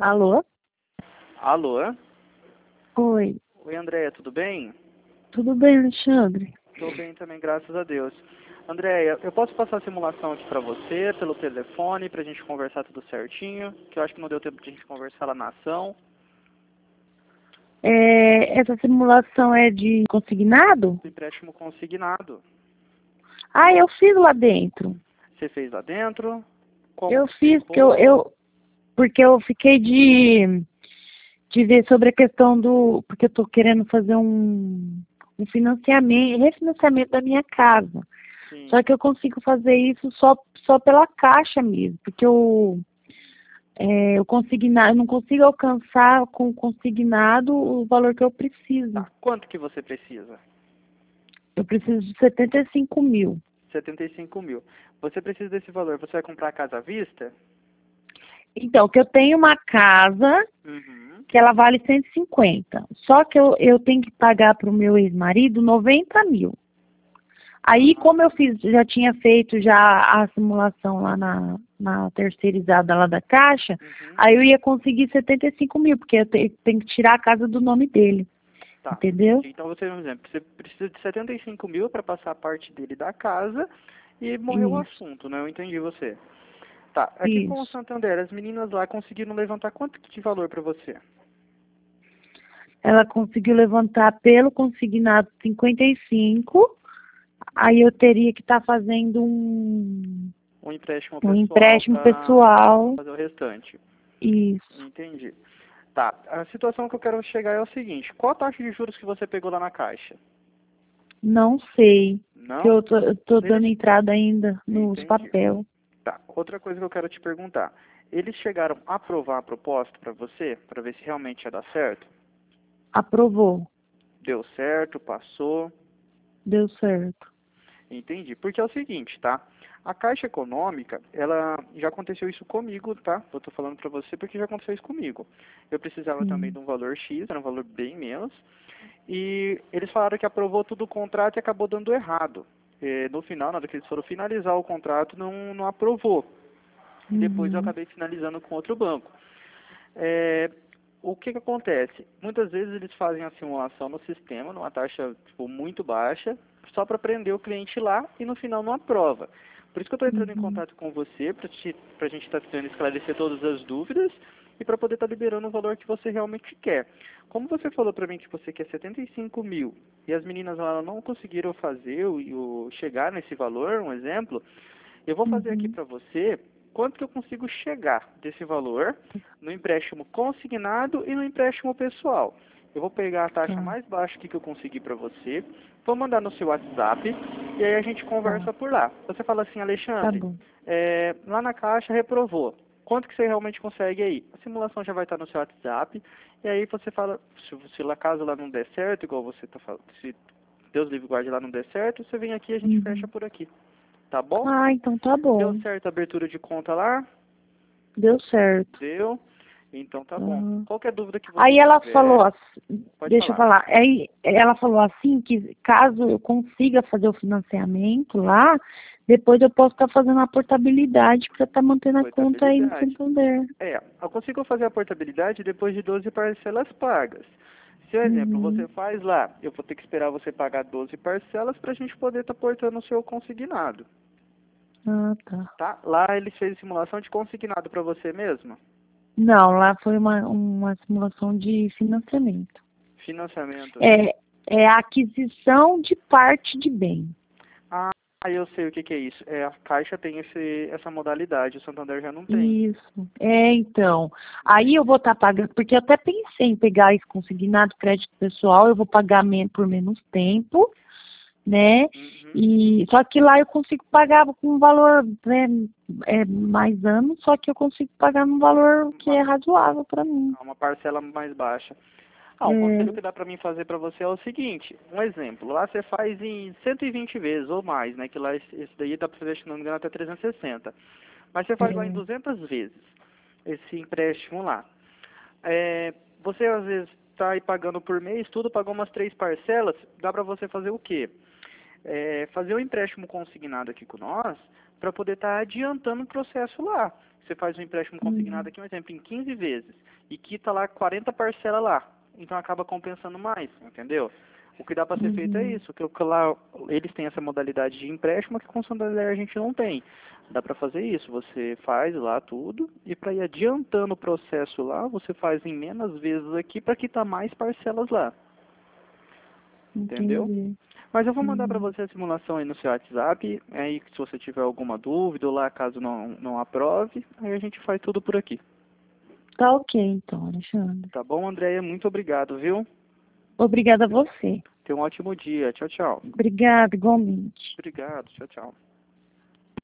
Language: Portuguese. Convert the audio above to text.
Alô? Alô? Oi. Oi, Andréia, tudo bem? Tudo bem, Alexandre? Estou bem também, graças a Deus. Andréia, eu posso passar a simulação aqui para você, pelo telefone, para a gente conversar tudo certinho, que eu acho que não deu tempo de a gente conversar lá na ação. Essa simulação é de consignado? Do empréstimo consignado. Ah, eu fiz lá dentro. Você fez lá dentro? Como Eu que fiz, ficou? porque eu fiquei de ver sobre a questão porque eu tô querendo fazer um financiamento, refinanciamento da minha casa. Sim. Só que eu consigo fazer isso só pela Caixa mesmo, porque eu não consigo alcançar com o consignado o valor que eu preciso. Tá. Quanto que você precisa? Eu preciso de 75 mil. 75 mil. Você precisa desse valor. Você vai comprar a casa à vista? Então, que eu tenho uma casa Uhum. que ela vale 150. Só que eu tenho que pagar para o meu ex-marido 90 mil. Aí, como já tinha feito já a simulação lá na terceirizada lá da Caixa, Uhum. aí eu ia conseguir 75 mil, porque eu tenho que tirar a casa do nome dele. Tá, Entendeu? entendi. Então você, por exemplo, você precisa de 75 mil para passar a parte dele da casa e morreu o Isso, assunto, né? Eu entendi você. Tá, aqui com o isso. Santander, as meninas lá conseguiram levantar quanto de valor para você? Ela conseguiu levantar pelo consignado 55, aí eu teria que estar fazendo Um empréstimo um pessoal empréstimo para pessoal. fazer o restante. Isso. Entendi. Tá, a situação que eu quero chegar é o seguinte, qual a taxa de juros que você pegou lá na Caixa? Não sei. Que Não? eu tô dando Eles... entrada ainda nos Entendi. papel. Tá, outra coisa que eu quero te perguntar. Eles chegaram a aprovar a proposta para você, para ver se realmente ia dar certo? Aprovou. Deu certo, passou. Deu certo. Entendi. Porque é o seguinte, tá? A Caixa Econômica, ela já aconteceu isso comigo, tá? Eu tô falando pra você porque já aconteceu isso comigo. Eu precisava também Sim. de um valor X, era um valor bem menos. E eles falaram que aprovou tudo o contrato e acabou dando errado. No final, na hora que eles foram finalizar o contrato, não aprovou. E depois eu Uhum. acabei finalizando com outro banco. É, o que acontece? Muitas vezes eles fazem a simulação no sistema, numa taxa tipo, muito baixa, só para prender o cliente lá e no final não aprova. Por isso que eu estou entrando em Uhum. contato com você, para a gente estar tentando esclarecer todas as dúvidas e para poder estar liberando o valor que você realmente quer. Como você falou para mim que você quer 75 mil e as meninas lá não conseguiram fazer chegar nesse valor, um exemplo, eu vou fazer aqui Uhum. para você quanto que eu consigo chegar desse valor no empréstimo consignado e no empréstimo pessoal. Eu vou pegar a taxa Tá. mais baixa que eu conseguir para você, vou mandar no seu WhatsApp e aí a gente Tá. conversa por lá. Você fala assim, Tá Alexandre, bom. lá na Caixa reprovou. Quanto que você realmente consegue aí? A simulação já vai estar no seu WhatsApp e aí você fala, se lá caso lá não der certo, igual você está falando, se Deus livre e guarde lá não der certo, você vem aqui e a gente fecha Uhum. por aqui. Tá bom? Ah, então tá Deu bom. certo a abertura de conta lá? Deu certo. Deu? Então tá bom. Uhum. Qualquer dúvida que você Aí ela falou tiver, assim, pode deixa eu falar. falar, aí ela falou assim que caso eu consiga fazer o financiamento lá, depois eu posso estar fazendo a portabilidade para estar mantendo a conta aí no Portabilidade. Santander. Eu consigo fazer a portabilidade depois de 12 parcelas pagas. Se, por exemplo, você Uhum. faz lá, eu vou ter que esperar você pagar 12 parcelas para a gente poder estar portando o seu consignado. Ah, tá. Tá? Lá eles fez simulação de consignado para você mesmo? Não, lá foi uma simulação de financiamento. Financiamento. É a aquisição de parte de bem. Ah, eu sei o que que é isso. A Caixa tem essa modalidade, o Santander já não tem. Isso. Então. Aí eu Entendi. vou estar pagando, porque eu até pensei em pegar esse consignado crédito pessoal, eu vou pagar por menos tempo, né? Uhum. E só que lá eu consigo pagar com um valor, né, mais anos, só que eu consigo pagar num valor que Uma, é razoável para mim. uma parcela mais baixa. Um conselho É, que dá para mim fazer para você é o seguinte, um exemplo, lá você faz em 120 vezes ou mais, né, que lá esse daí dá para fazer, se não me engano, até 360. Mas você faz lá em é, 200 vezes esse empréstimo lá. Você às vezes está aí pagando por mês, tudo pagou umas 3 parcelas, dá para você fazer o quê? Fazer um empréstimo consignado aqui com nós para poder estar adiantando o processo lá. Você faz um empréstimo consignado aqui, um exemplo, em 15 vezes, e quita lá 40 parcelas lá. Então acaba compensando mais, entendeu? O que dá para ser feito é isso, que lá eles têm essa modalidade de empréstimo que com o Santander a gente não tem. Dá para fazer isso, você faz lá tudo e para ir adiantando o processo lá, você faz em menos vezes aqui para quitar mais parcelas lá. Entendeu? Entendi. Mas eu vou mandar para você a simulação aí no seu WhatsApp, aí se você tiver alguma dúvida ou lá caso não aprove, aí a gente faz tudo por aqui. Tá ok, então, Alexandre. Tá bom, Andréia? Muito obrigado, viu? Obrigada a você. Tenha um ótimo dia. Tchau, tchau. Obrigada, igualmente. Obrigado. Tchau, tchau.